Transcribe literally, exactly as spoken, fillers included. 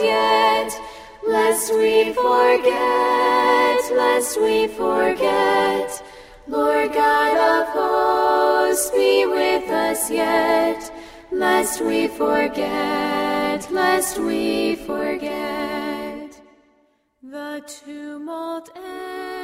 yet, lest we forget, lest we forget. Lord God of hosts, be with us yet, lest we forget, lest we forget. The tumult ends.